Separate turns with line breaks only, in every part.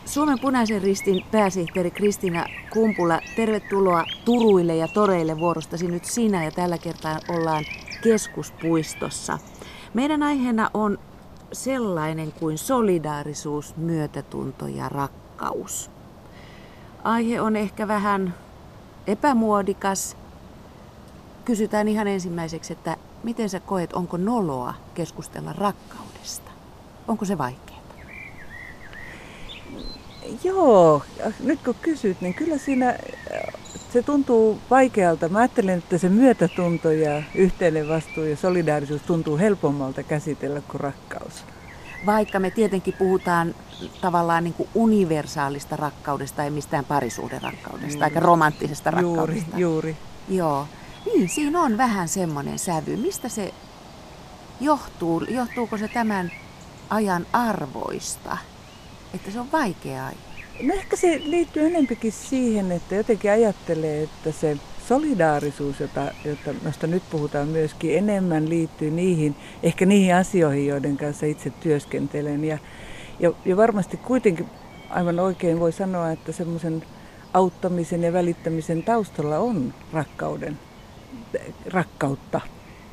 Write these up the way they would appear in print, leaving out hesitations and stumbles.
Suomen Punaisen Ristin pääsihteeri Kristiina Kumpula, tervetuloa turuille ja toreille vuorostasi nyt sinä, ja tällä kertaa ollaan Keskuspuistossa. Meidän aiheena on sellainen kuin solidaarisuus, myötätunto ja rakkaus. Aihe on ehkä vähän epämuodikas. Kysytään ihan ensimmäiseksi, että miten sä koet, onko noloa keskustella rakkaudesta? Onko se vaikeaa?
Joo, nyt kun kysyt, niin kyllä siinä se tuntuu vaikealta. Mä ajattelen, että se myötätunto ja yhteinen vastuu ja solidaarisuus tuntuu helpommalta käsitellä kuin rakkaus.
Vaikka me tietenkin puhutaan tavallaan niin kuin universaalista rakkaudesta, ei mistään parisuhderakkaudesta, eikä romanttisesta rakkaudesta.
Juuri.
Joo. Niin, siinä on vähän semmoinen sävy. Mistä se johtuu? Johtuuko se tämän ajan arvoista? Että se on vaikea aihe.
No ehkä se liittyy enempikin siihen, että jotenkin ajattelee, että se solidaarisuus, josta nyt puhutaan myöskin, enemmän liittyy ehkä niihin asioihin, joiden kanssa itse työskentelen. Ja varmasti kuitenkin aivan oikein voi sanoa, että semmoisen auttamisen ja välittämisen taustalla on rakkautta.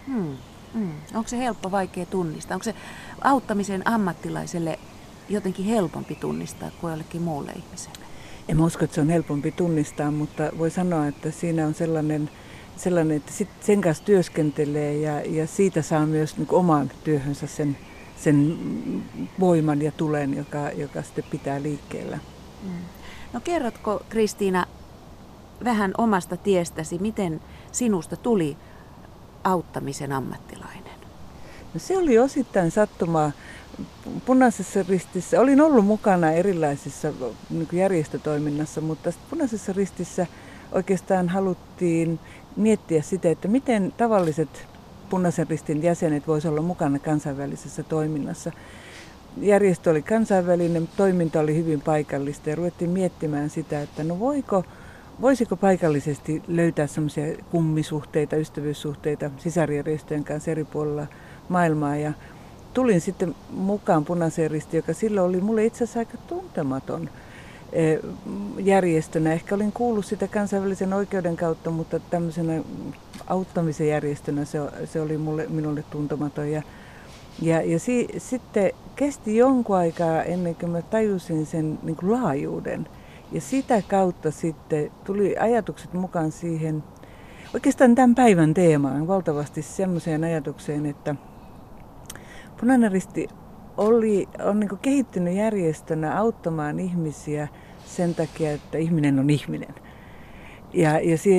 Onko se helppo, vaikea tunnistaa? Onko se auttamisen ammattilaiselle jotenkin helpompi tunnistaa kuin jollekin muulle ihmiselle?
En usko, että se on helpompi tunnistaa, mutta voi sanoa, että siinä on sellainen että sen kanssa työskentelee ja siitä saa myös niin kuin omaan työhönsä sen voiman ja tulen, joka sitten pitää liikkeellä.
No kerrotko, Kristiina, vähän omasta tiestäsi, miten sinusta tuli auttamisen ammattilainen?
No se oli osittain sattumaa. Punaisessa Ristissä, olin ollut mukana erilaisissa niin kuin järjestötoiminnassa, mutta Punaisessa Ristissä oikeastaan haluttiin miettiä sitä, että miten tavalliset Punaisen Ristin jäsenet voisivat olla mukana kansainvälisessä toiminnassa. Järjestö oli kansainvälinen, toiminta oli hyvin paikallista ja ruvettiin miettimään sitä, että no voisiko paikallisesti löytää semmoisia kummisuhteita, ystävyyssuhteita sisarjärjestöjen kanssa eri puolilla maailmaa. Ja tulin sitten mukaan Punaiseen Ristiin, joka silloin oli mulle itse asiassa aika tuntematon järjestönä. Ehkä olin kuullut sitä kansainvälisen oikeuden kautta, mutta tämmöisenä auttamisen järjestönä se oli minulle tuntematon. Sitten kesti jonkun aikaa ennen kuin mä tajusin sen niin kuin laajuuden. Ja sitä kautta sitten tuli ajatukset mukaan siihen, oikeastaan tämän päivän teemaan, valtavasti semmoiseen ajatukseen, että Punainen Risti on niin kuin kehittynyt järjestönä auttamaan ihmisiä sen takia, että ihminen on ihminen. Ja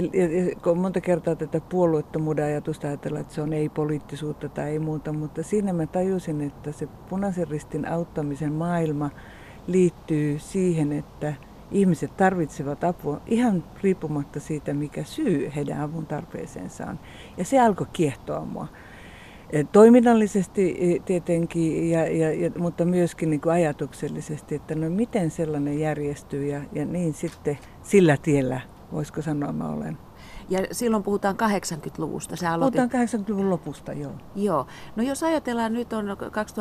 monta kertaa tätä puolueettomuuden ajatusta ajatellaan, että se on ei-poliittisuutta tai ei muuta, mutta siinä mä tajusin, että se Punaisen Ristin auttamisen maailma liittyy siihen, että ihmiset tarvitsevat apua ihan riippumatta siitä, mikä syy heidän avun tarpeeseensa on. Ja se alkoi kiehtoa mua. Toiminnallisesti tietenkin, mutta myöskin niin kuin ajatuksellisesti, että no miten sellainen järjestyy ja niin sitten sillä tiellä, voisiko sanoa, mä olen.
Ja silloin puhutaan 80-luvusta.
Puhutaan 80-luvun lopusta, joo.
Joo. No jos ajatellaan, nyt on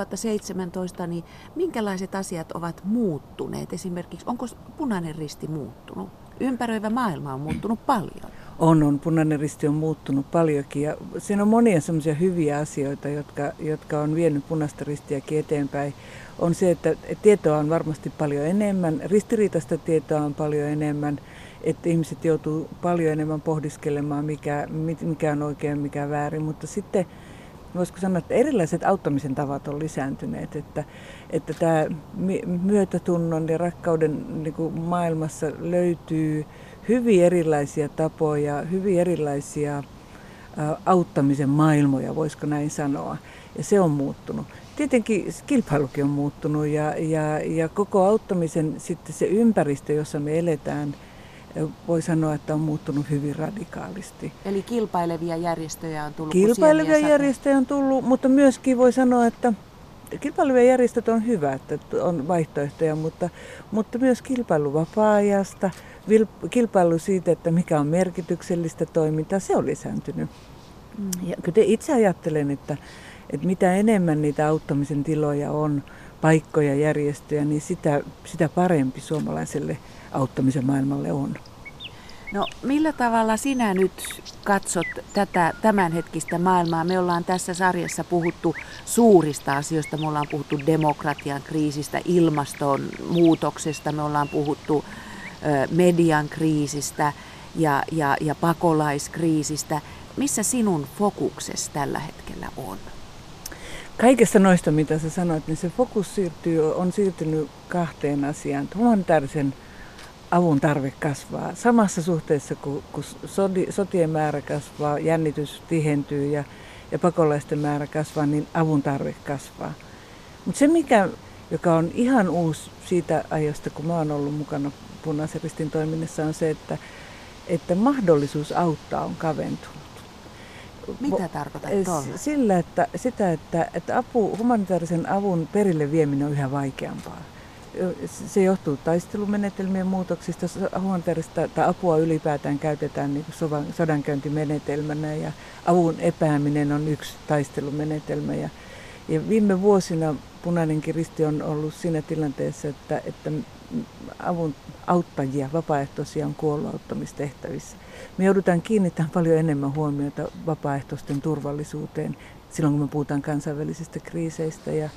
2017, niin minkälaiset asiat ovat muuttuneet? Esimerkiksi, onko Punainen Risti muuttunut? Ympäröivä maailma on muuttunut paljon.
On. Punainen Risti on muuttunut paljonkin ja siinä on monia semmoisia hyviä asioita, jotka on vienyt Punaista Ristiäkin eteenpäin. On se, että tietoa on varmasti paljon enemmän, ristiriitaista tietoa on paljon enemmän, että ihmiset joutuu paljon enemmän pohdiskelemaan, mikä on oikein, mikä väärin, mutta sitten voisiko sanoa, että erilaiset auttamisen tavat on lisääntyneet, että tämä myötätunnon ja rakkauden niin kuin maailmassa löytyy hyvin erilaisia tapoja, hyvin erilaisia auttamisen maailmoja, voisiko näin sanoa, ja se on muuttunut. Tietenkin kilpailukin on muuttunut ja koko auttamisen sitten se ympäristö, jossa me eletään, voi sanoa, että on muuttunut hyvin radikaalisti.
Eli kilpailevia järjestöjä on tullut?
Kilpailevia järjestöjä on tullut, mutta myöskin voi sanoa, että kilpailevia järjestöt on hyvä, että on vaihtoehtoja, mutta myös kilpailu vapaa-ajasta, kilpailu siitä, että mikä on merkityksellistä toimintaa, se on lisääntynyt. Ja kyllä itse ajattelen, että mitä enemmän niitä auttamisen tiloja on paikkoja, järjestöjä, niin sitä parempi suomalaiselle auttamisen maailmalle on.
No millä tavalla sinä nyt katsot tätä tämänhetkistä maailmaa? Me ollaan tässä sarjassa puhuttu suurista asioista. Me ollaan puhuttu demokratian kriisistä, ilmastonmuutoksesta, me ollaan puhuttu median kriisistä ja pakolaiskriisistä. Missä sinun fokuksesi tällä hetkellä on?
Kaikesta noista, mitä sä sanoit, niin se fokus on siirtynyt kahteen asiaan. Humanitaarisen avun tarve kasvaa samassa suhteessa, kun sotien määrä kasvaa, jännitys tihentyy ja pakolaisten määrä kasvaa, niin avun tarve kasvaa. Mutta se, joka on ihan uusi siitä ajasta, kun mä oon ollut mukana Punaisen Ristin toiminnassa, on se, että mahdollisuus auttaa on kaventunut.
Mitä tarkoitat tuolla?
Sillä, että humanitaarisen avun perille vieminen on yhä vaikeampaa. Se johtuu taistelumenetelmien muutoksista. Humanitaarista tai apua ylipäätään käytetään niin kuin sodankäyntimenetelmänä ja avun epääminen on yksi taistelumenetelmä. Ja viime vuosina Punainenkin Risti on ollut siinä tilanteessa, että avun auttajia, vapaaehtoisia on kuollut auttamistehtävissä. Me joudutaan kiinnittämään paljon enemmän huomiota vapaaehtoisten turvallisuuteen silloin, kun me puhutaan kansainvälisistä kriiseistä ja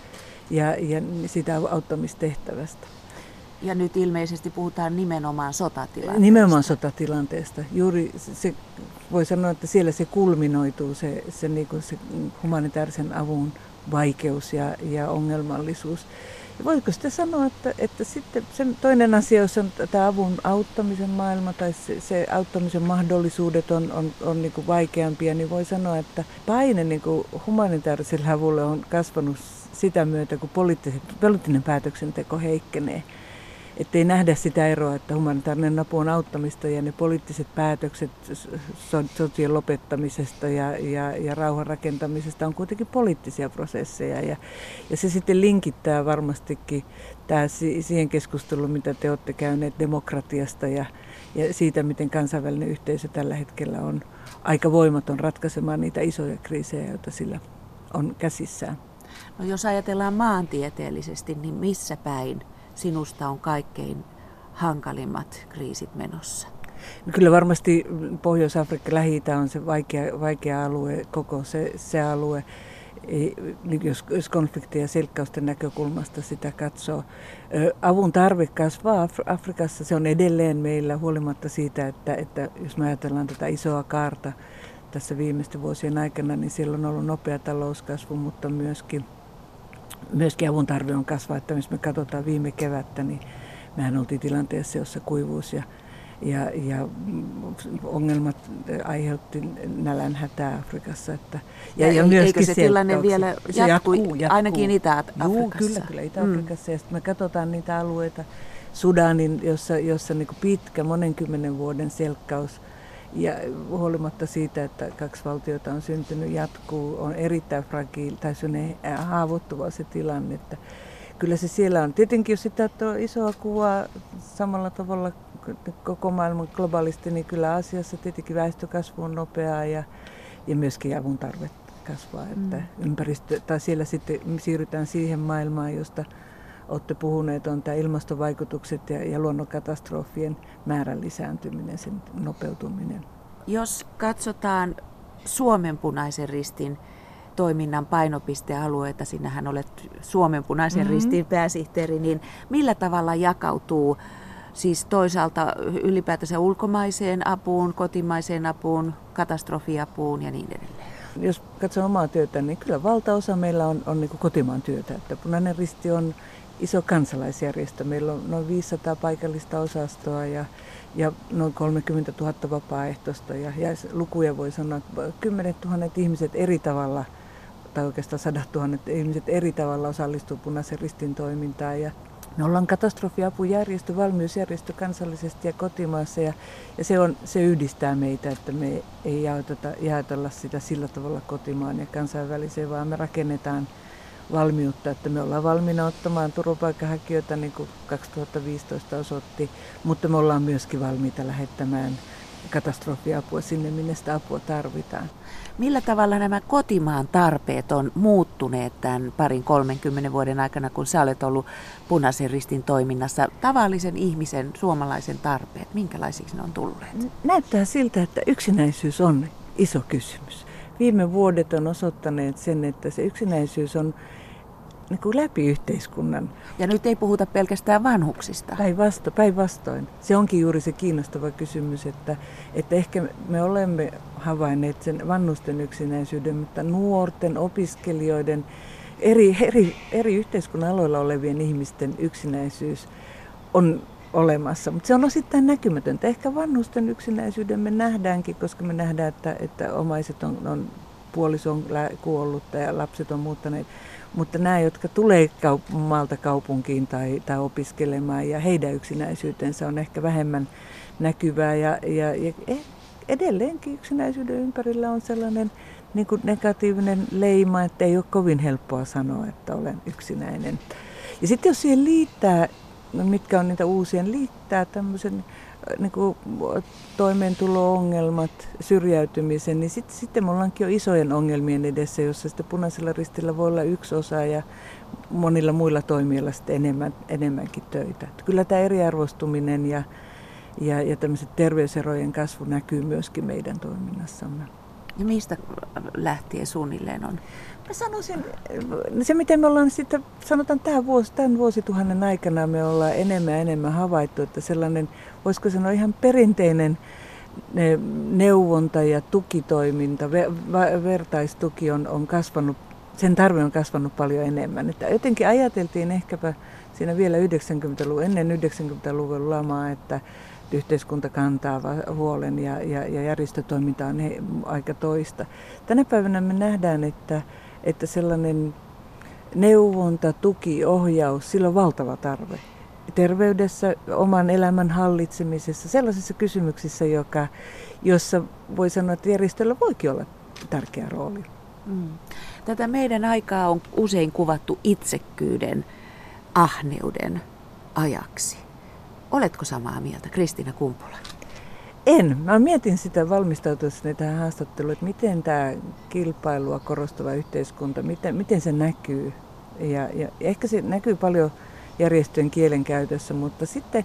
siitä auttamistehtävästä.
Ja nyt ilmeisesti puhutaan nimenomaan sotatilanteesta.
Nimenomaan sotatilanteesta. Juuri se, voi sanoa, että siellä se kulminoituu se humanitaarisen avun vaikeus ja ongelmallisuus. Ja voiko sitä sanoa, että sitten se toinen asia, jos on tämä avun auttamisen maailma tai se auttamisen mahdollisuudet on niin kuin vaikeampia, niin voi sanoa, että paine niin kuin humanitaariselle avulle on kasvanut sitä myötä, kun poliittinen päätöksenteko heikkenee. Että ei nähdä sitä eroa, että humanitaarinen apu on auttamista ja ne poliittiset päätökset sotien lopettamisesta ja rauhan rakentamisesta on kuitenkin poliittisia prosesseja. Ja se sitten linkittää varmastikin siihen keskusteluun, mitä te olette käyneet demokratiasta ja siitä, miten kansainvälinen yhteisö tällä hetkellä on aika voimaton ratkaisemaan niitä isoja kriisejä, joita sillä on käsissään.
No jos ajatellaan maantieteellisesti, niin missä päin sinusta on kaikkein hankalimmat kriisit menossa?
No kyllä varmasti Pohjois-Afrikka, Lähi-Itä on se vaikea alue, koko se alue, jos konfliktien ja selkkausten näkökulmasta sitä katsoo. Avun tarve kasvaa Afrikassa, se on edelleen meillä huolimatta siitä, että jos me ajatellaan tätä isoa kaarta tässä viimeisten vuosien aikana, niin siellä on ollut nopea talouskasvu, mutta myöskin avun tarve on kasvaa, että jos me katsotaan viime kevättä, niin mehän oltiin tilanteessa, jossa kuivuus ja ongelmat aiheutti nälänhätää Afrikassa.
Ja eikö se tilanne vielä jatkuu, ainakin Itä-Afrikassa?
Kyllä Itä-Afrikassa. Ja sitten me katsotaan niitä alueita, Sudanin, jossa niin kuin pitkä monen vuoden selkkaus, ja huolimatta siitä, että 2 valtiota on syntynyt, jatkuu, on erittäin fragiil tai haavoittuva se tilanne. Että kyllä se siellä on. Tietenkin jos sitä isoa kuvaa samalla tavalla koko maailman globaalisti, niin kyllä Aasiassa tietenkin väestökasvu on nopeaa ja myöskin avun tarve kasvaa. Että siellä sitten siirrytään siihen maailmaan, josta olette puhuneet, on tämä ilmastovaikutukset ja luonnonkatastrofien määrän lisääntyminen, sen nopeutuminen.
Jos katsotaan Suomen Punaisen Ristin toiminnan painopistealueita, sinähän olet Suomen Punaisen Ristin pääsihteeri, niin millä tavalla jakautuu siis toisaalta ylipäätänsä ulkomaiseen apuun, kotimaiseen apuun, katastrofiapuun ja niin edelleen?
Jos katsoo omaa työtä, niin kyllä valtaosa meillä on niin kuin kotimaan työtä. Että Punainen Risti on iso kansalaisjärjestö. Meillä on noin 500 paikallista osastoa ja noin 30 000 vapaaehtoista. Ja lukuja voi sanoa, että 10 000 ihmiset eri tavalla, tai oikeastaan 100 000 ihmiset eri tavalla osallistuu Punaisen Ristin toimintaan. Ja me ollaan katastrofiapujärjestö, valmiusjärjestö kansallisesti ja kotimaassa ja se yhdistää meitä, että me ei jaotella sitä sillä tavalla kotimaan ja kansainväliseen, vaan me rakennetaan valmiutta, että me ollaan valmiina ottamaan turvapaikanhakijoita, niin kuin 2015 osoitti, mutta me ollaan myöskin valmiita lähettämään katastrofiapua sinne, minne sitä apua tarvitaan.
Millä tavalla nämä kotimaan tarpeet on muuttuneet tämän 20-30 vuoden aikana, kun sä olet ollut Punaisen Ristin toiminnassa? Tavallisen ihmisen, suomalaisen tarpeet, minkälaisiksi ne on tulleet?
Näyttää siltä, että yksinäisyys on iso kysymys. Viime vuodet on osoittaneet sen, että se yksinäisyys on niin kuin läpi yhteiskunnan.
Ja nyt ei puhuta pelkästään vanhuksista.
Päinvastoin. Se onkin juuri se kiinnostava kysymys, että ehkä me olemme havainneet sen vanhusten yksinäisyyden, mutta nuorten, opiskelijoiden, eri yhteiskunnan aloilla olevien ihmisten yksinäisyys on olemassa. Mutta se on osittain näkymätöntä. Ehkä vanhusten yksinäisyyden me nähdäänkin, koska me nähdään, että omaiset on puoliso on kuollut ja lapset on muuttaneet. Mutta nämä, jotka tulee maalta kaupunkiin tai opiskelemaan ja heidän yksinäisyytensä on ehkä vähemmän näkyvää. Ja edelleenkin yksinäisyyden ympärillä on sellainen niin kuin negatiivinen leima, että ei ole kovin helppoa sanoa, että olen yksinäinen. Ja sitten jos siihen liittää, mitkä on niitä uusia, liittää tämmöisen niin kuin toimeentulo-ongelmat, syrjäytymisen, niin sitten me ollaankin jo isojen ongelmien edessä, jossa sitten Punaisella Ristillä voi olla yksi osa ja monilla muilla toimijoilla sitten enemmänkin töitä. Että kyllä tämä eriarvoistuminen ja tämmöiset terveyserojen kasvu näkyy myöskin meidän toiminnassamme.
Ja mistä lähtien suunnilleen on?
Mä sanoisin, se miten me ollaan sitten, sanotaan tämän vuosituhannen aikana me ollaan enemmän havaittu, että sellainen, voisiko sanoa ihan perinteinen neuvonta ja tukitoiminta, vertaistuki on kasvanut, sen tarve on kasvanut paljon enemmän. Että jotenkin ajateltiin ehkäpä siinä vielä ennen 90-luvun lamaa, että yhteiskunta kantaa huolen ja järjestötoiminta on aika toista. Tänä päivänä me nähdään, että sellainen neuvonta, tuki, ohjaus, sillä on valtava tarve. Terveydessä, oman elämän hallitsemisessa, sellaisissa kysymyksissä, jossa voi sanoa, että järjestöllä voikin olla tärkeä rooli.
Tätä meidän aikaa on usein kuvattu itsekkyyden, ahneuden ajaksi. Oletko samaa mieltä, Kristiina Kumpula?
En. Mä mietin sitä valmistautuessani tähän haastatteluun, että miten tämä kilpailua korostava yhteiskunta, miten se näkyy. Ja ehkä se näkyy paljon järjestöjen kielenkäytössä, mutta sitten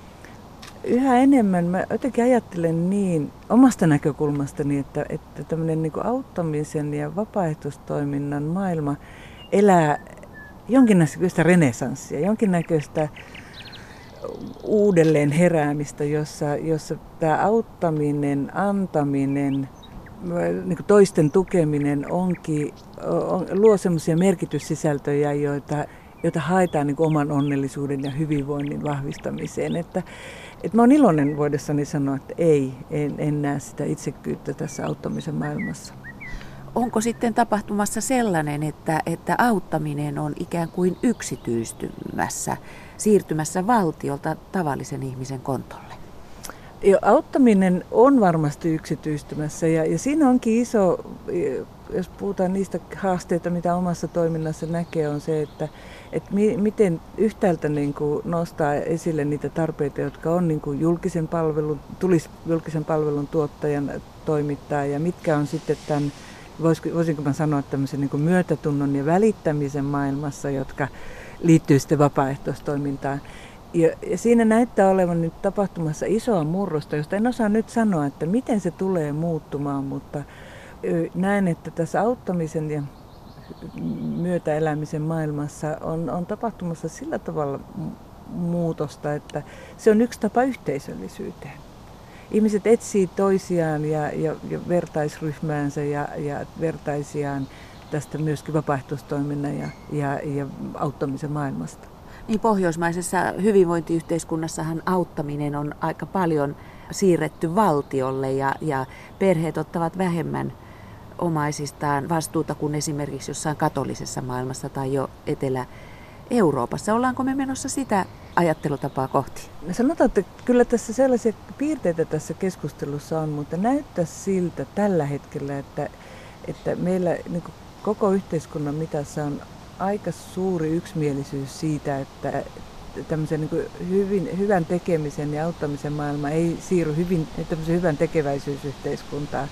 yhä enemmän mä jotenkin ajattelen niin omasta näkökulmastani, että tämmöinen niin kuin auttamisen ja vapaaehtoistoiminnan maailma elää jonkinnäköistä renesanssia, jonkinnäköistä uudelleen heräämistä, jossa tämä auttaminen, antaminen, niin kuin toisten tukeminen luo semmoisia merkityssisältöjä, joita haetaan niin kuin oman onnellisuuden ja hyvinvoinnin vahvistamiseen. Että mä oon iloinen voidessani sanoa, että en näe sitä itsekkyyttä tässä auttamisen maailmassa.
Onko sitten tapahtumassa sellainen, että auttaminen on ikään kuin yksityistymässä, siirtymässä valtiolta tavallisen ihmisen kontolle?
Auttaminen on varmasti yksityistymässä ja siinä onkin iso, jos puhutaan niistä haasteita, mitä omassa toiminnassa näkee, on se, että miten yhtäältä niin kuin nostaa esille niitä tarpeita, jotka on niin kuin tulisi julkisen palvelun tuottajan toimittaa ja mitkä on sitten tämän, voisinko mä sanoa tämmöisen niin kuin myötätunnon ja välittämisen maailmassa, jotka liittyy sitten vapaaehtoistoimintaan. Ja siinä näyttää olevan nyt tapahtumassa isoa murrosta, josta en osaa nyt sanoa, että miten se tulee muuttumaan, mutta näen, että tässä auttamisen ja myötäelämisen maailmassa on tapahtumassa sillä tavalla muutosta, että se on yksi tapa yhteisöllisyyteen. Ihmiset etsii toisiaan ja vertaisryhmäänsä ja vertaisiaan tästä myöskin vapaaehtoistoiminnan ja auttamisen maailmasta.
Niin pohjoismaisessa hyvinvointiyhteiskunnassahan auttaminen on aika paljon siirretty valtiolle ja perheet ottavat vähemmän omaisistaan vastuuta kuin esimerkiksi jossain katolisessa maailmassa tai jo Etelä-Euroopassa. Ollaanko me menossa sitä ajattelutapaa kohti?
Sanotaan, että kyllä tässä sellaisia piirteitä tässä keskustelussa on, mutta näyttää siltä tällä hetkellä, että meillä niin kuin koko yhteiskunnan mitassa on aika suuri yksimielisyys siitä, että tämmöisen niin kuin hyvän tekemisen ja auttamisen maailma ei siirry tämmöisen hyvän tekeväisyysyhteiskuntaan,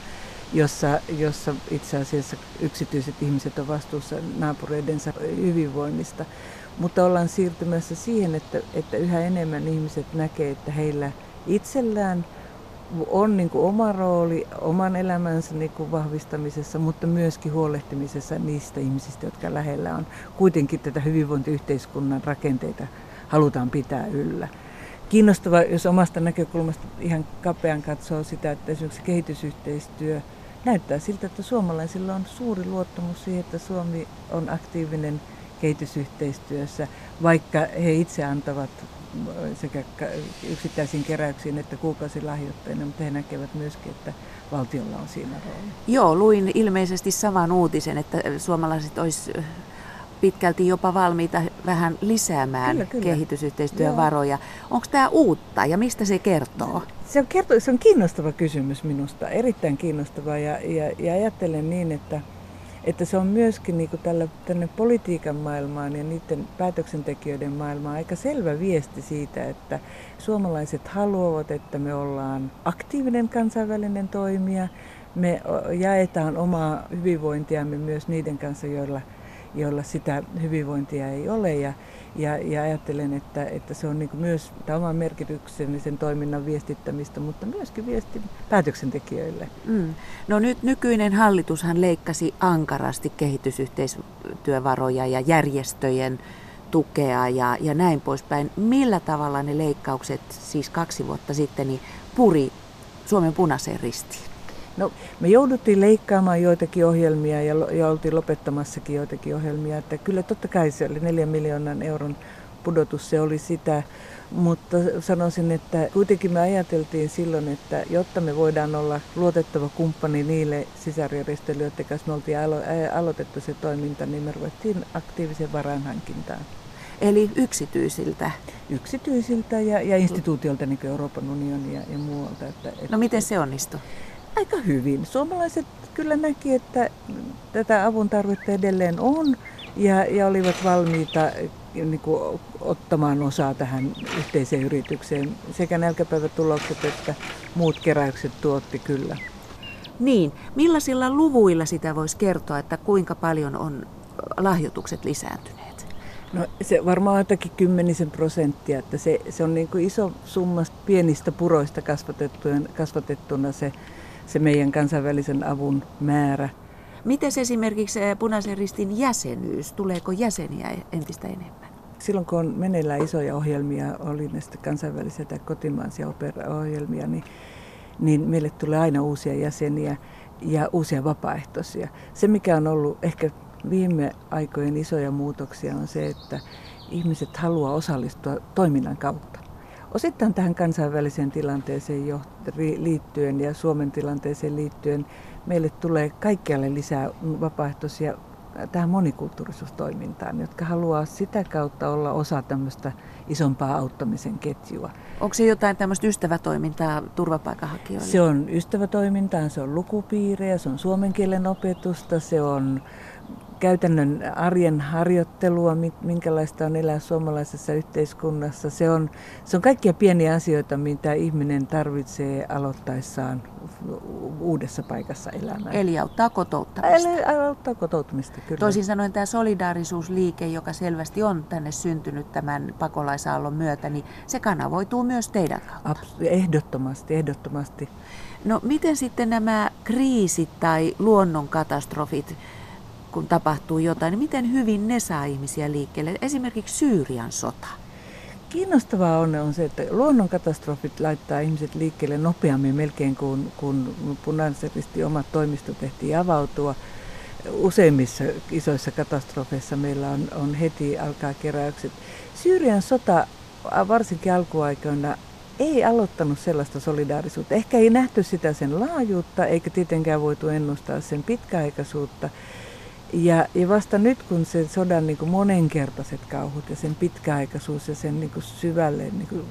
jossa itse asiassa yksityiset ihmiset on vastuussa naapureidensa hyvinvoinnista. Mutta ollaan siirtymässä siihen, että yhä enemmän ihmiset näkee, että heillä itsellään on niin kuin oma rooli oman elämänsä niin kuin vahvistamisessa, mutta myöskin huolehtimisessa niistä ihmisistä, jotka lähellä on. Kuitenkin tätä hyvinvointiyhteiskunnan rakenteita halutaan pitää yllä. Kiinnostava, jos omasta näkökulmasta ihan kapean katsoo sitä, että esimerkiksi kehitysyhteistyö näyttää siltä, että suomalaisilla on suuri luottamus siihen, että Suomi on aktiivinen kehitysyhteistyössä, vaikka he itse antavat sekä yksittäisiin keräyksiin että kuukausilahjoittajina, mutta he näkevät myöskin, että valtiolla on siinä rooli.
Joo, luin ilmeisesti saman uutisen, että suomalaiset olisi pitkälti jopa valmiita vähän lisäämään kehitysyhteistyövaroja. Onko tämä uutta ja mistä se kertoo?
Se on kiinnostava kysymys minusta, erittäin kiinnostava ja ajattelen niin, että se on myöskin niin kuin tänne politiikan maailmaan ja niiden päätöksentekijöiden maailmaan aika selvä viesti siitä, että suomalaiset haluavat, että me ollaan aktiivinen kansainvälinen toimija. Me jaetaan omaa hyvinvointiamme myös niiden kanssa, joilla sitä hyvinvointia ei ole. Ja ajattelen, että se on niin kuin myös oman merkityksellisen toiminnan viestittämistä, mutta myöskin viestin päätöksentekijöille.
No nyt nykyinen hallitushan leikkasi ankarasti kehitysyhteistyövaroja ja järjestöjen tukea ja näin poispäin. Millä tavalla ne leikkaukset siis 2 vuotta sitten niin puri Suomen Punaiseen Ristiin?
No, me jouduttiin leikkaamaan joitakin ohjelmia ja oltiin lopettamassakin joitakin ohjelmia. Että kyllä totta kai se oli 4 miljoonan euron pudotus, se oli sitä. Mutta sanoisin, että kuitenkin me ajateltiin silloin, että jotta me voidaan olla luotettava kumppani niille sisarjärjestöille, joiden kanssa me oltiin aloitettu se toiminta, niin me ruvettiin aktiivisen varainhankintaan.
Eli yksityisiltä?
Yksityisiltä ja instituutiolta, niin kuin Euroopan unionia ja muualta.
No miten se onnistui?
Aika hyvin. Suomalaiset kyllä näki, että tätä avun tarvetta edelleen on ja olivat valmiita niin kuin, ottamaan osaa tähän yhteiseen yritykseen. Sekä nälkäpäivätulokset että muut keräykset tuotti kyllä.
Niin, millaisilla luvuilla sitä voisi kertoa, että kuinka paljon on lahjoitukset lisääntyneet?
No se varmaan jotakin 10%, että se on niin kuin iso summa pienistä puroista kasvatettuna se meidän kansainvälisen avun määrä.
Miten esimerkiksi Punaisen Ristin jäsenyys? Tuleeko jäseniä entistä enemmän?
Silloin kun on meneillään isoja ohjelmia, oli ne sitten kansainvälisiä tai kotimaisia ohjelmia, niin meille tulee aina uusia jäseniä ja uusia vapaaehtoisia. Se mikä on ollut ehkä viime aikojen isoja muutoksia on se, että ihmiset haluaa osallistua toiminnan kautta. Osittain tähän kansainväliseen tilanteeseen liittyen ja Suomen tilanteeseen liittyen meille tulee kaikkialle lisää vapaaehtoisia tähän monikulttuurisuustoimintaan, jotka haluaa sitä kautta olla osa tämmöistä isompaa auttamisen ketjua.
Onko se jotain tämmöistä ystävätoimintaa turvapaikanhakijoille?
Se on ystävätoimintaa, se on lukupiirejä, se on suomen kielen opetusta, se on käytännön arjen harjoittelua, minkälaista on elää suomalaisessa yhteiskunnassa. Se on kaikkia pieniä asioita, mitä ihminen tarvitsee aloittaessaan uudessa paikassa elämää.
Eli auttaa kotouttamista.
Eli auttaa kotoutumista, kyllä.
Toisin sanoen tämä solidaarisuusliike, joka selvästi on tänne syntynyt tämän pakolaisaallon myötä, niin se kanavoituu myös teidän kautta.
Ehdottomasti.
No miten sitten nämä kriisit tai luonnonkatastrofit, kun tapahtuu jotain, niin miten hyvin ne saa ihmisiä liikkeelle? Esimerkiksi Syyrian sota.
Kiinnostavaa on se, että luonnonkatastrofit laittaa ihmiset liikkeelle nopeammin melkein kuin Punaisen Ristin omat toimistot tehtiin avautua. Useimmissa isoissa katastrofeissa meillä on heti alkaa keräykset. Syyrian sota varsinkin alkuaikoina ei aloittanut sellaista solidaarisuutta. Ehkä ei nähty sitä sen laajuutta, eikä tietenkään voitu ennustaa sen pitkäaikaisuutta. Ja vasta nyt, kun se sodan niin kuin monenkertaiset kauhut ja sen pitkäaikaisuus ja sen niin kuin syvälle niin kuin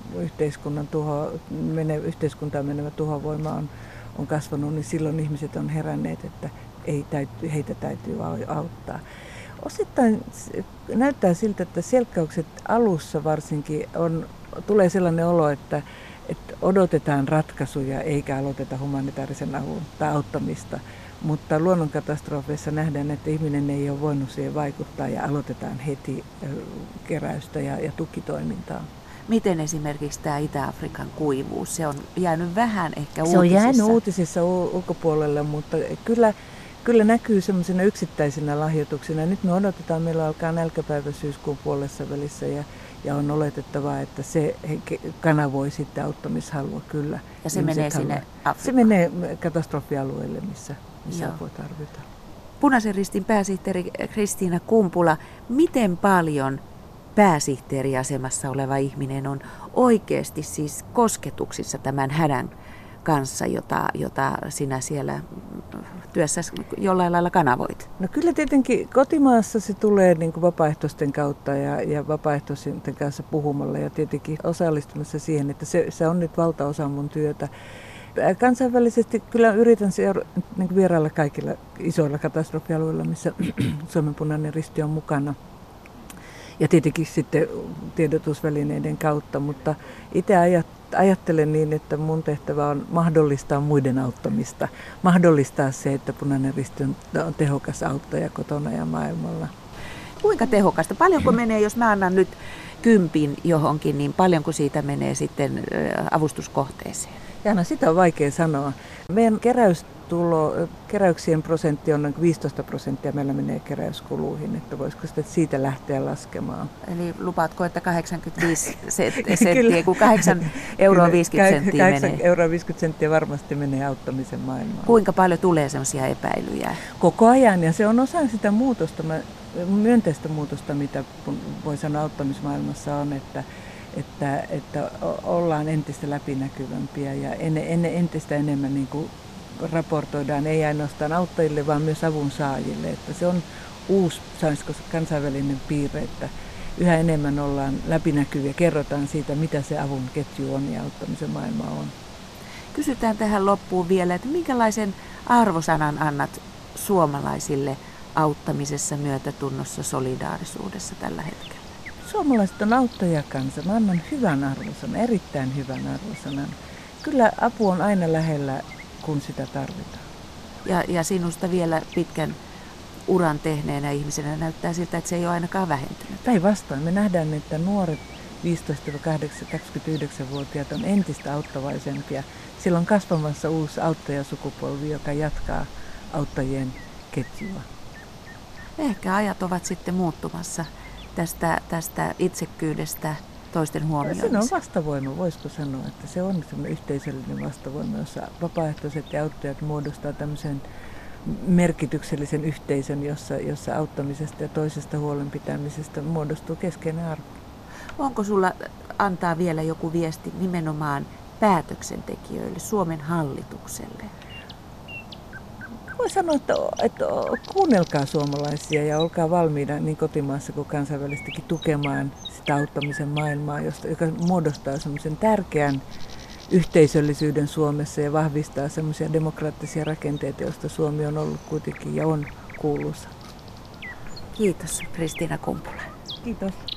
yhteiskuntaan menevä tuhovoima on kasvanut, niin silloin ihmiset on heränneet, että heitä täytyy auttaa. Osittain näyttää siltä, että selkkaukset alussa varsinkin tulee sellainen olo, että odotetaan ratkaisuja eikä aloiteta humanitaarisen avun tai auttamista. Mutta luonnonkatastrofeissa nähdään, että ihminen ei ole voinut siihen vaikuttaa ja aloitetaan heti keräystä ja tukitoimintaa.
Miten esimerkiksi tämä Itä-Afrikan kuivuus, se on jäänyt vähän ehkä uutisissa?
Se on jäänyt uutisissa ulkopuolelle, mutta kyllä näkyy semmoisina yksittäisinä lahjoituksina. Nyt me odotetaan, meillä alkaa nälkäpäivä syyskuun puolessa välissä ja on oletettavaa, että se kanavoi sitten auttamishalua kyllä.
Ja se menee sinne Afrikkaan?
Se menee katastrofialueelle, missä apua tarvitaan.
Punaisen Ristin pääsihteeri Kristiina Kumpula, miten paljon pääsihteeriasemassa oleva ihminen on oikeasti siis kosketuksissa tämän hädän kanssa, jota sinä siellä työssä jollain lailla kanavoit?
No kyllä tietenkin kotimaassa se tulee niin kuin vapaaehtoisten kautta ja vapaaehtoisten kanssa puhumalla ja tietenkin osallistumassa siihen, että se on nyt valtaosa mun työtä. Kansainvälisesti kyllä yritän niin vierailla kaikilla isoilla katastrofialueilla, missä Suomen Punainen Risti on mukana. Ja tietenkin sitten tiedotusvälineiden kautta, mutta itse ajattelen niin, että mun tehtävä on mahdollistaa muiden auttamista. Mahdollistaa se, että Punainen Risti on tehokas auttaja kotona ja maailmalla.
Kuinka tehokasta? Paljonko menee, jos mä annan nyt 10 johonkin, niin paljonko siitä menee sitten avustuskohteeseen?
Jaana, sitä on vaikea sanoa. Meidän keräyksien prosentti on noin 15% meillä menee keräyskuluihin, että voisiko sitä siitä lähteä laskemaan.
Eli lupaatko, että 85 senttiä, kun 8,50 menee?
8,50 varmasti menee auttamisen maailmaan.
Kuinka paljon tulee sellaisia epäilyjä?
Koko ajan, ja se on osa sitä muutosta, myönteistä muutosta, mitä voi sanoa auttamismaailmassa on, että ollaan entistä läpinäkyvämpiä ja entistä enemmän niin kuin raportoidaan ei ainoastaan auttajille, vaan myös avun saajille. Että se on uusi kansainvälinen piirre, että yhä enemmän ollaan läpinäkyviä, kerrotaan siitä, mitä se avun ketju on ja auttamisen maailma on.
Kysytään tähän loppuun vielä, että minkälaisen arvosanan annat suomalaisille auttamisessa, myötätunnossa, solidaarisuudessa tällä hetkellä?
Suomalaiset on auttajakansa. Mä annan hyvän arvosanan, erittäin hyvän arvosanan. Kyllä apu on aina lähellä, kun sitä tarvitaan. Ja
sinusta vielä pitkän uran tehneenä ihmisenä näyttää siltä, että se ei ole ainakaan vähentynyt.
Päinvastoin. Me nähdään, että nuoret 15-29-vuotiaat on entistä auttavaisempia. Siellä on kasvamassa uusi auttajasukupolvi, joka jatkaa auttajien ketjua.
Ehkä ajat ovat sitten muuttumassa tästä itsekkyydestä toisten huomioimiseen.
Se on vastavoima, voisiko sanoa, että se on semmoinen yhteisöllinen vastavoima, jossa vapaaehtoiset ja auttajat muodostaa tämmöisen merkityksellisen yhteisön, jossa auttamisesta ja toisesta huolenpitämisestä muodostuu keskeinen arvo.
Onko sulla antaa vielä joku viesti nimenomaan päätöksentekijöille, Suomen hallitukselle?
Voi sanoa, että kuunnelkaa suomalaisia ja olkaa valmiina niin kotimaassa kuin kansainvälisestikin tukemaan sitä auttamisen maailmaa, joka muodostaa semmoisen tärkeän yhteisöllisyyden Suomessa ja vahvistaa semmoisia demokraattisia rakenteita, joista Suomi on ollut kuitenkin ja on kuuluisa.
Kiitos, Kristiina Kumpula.
Kiitos.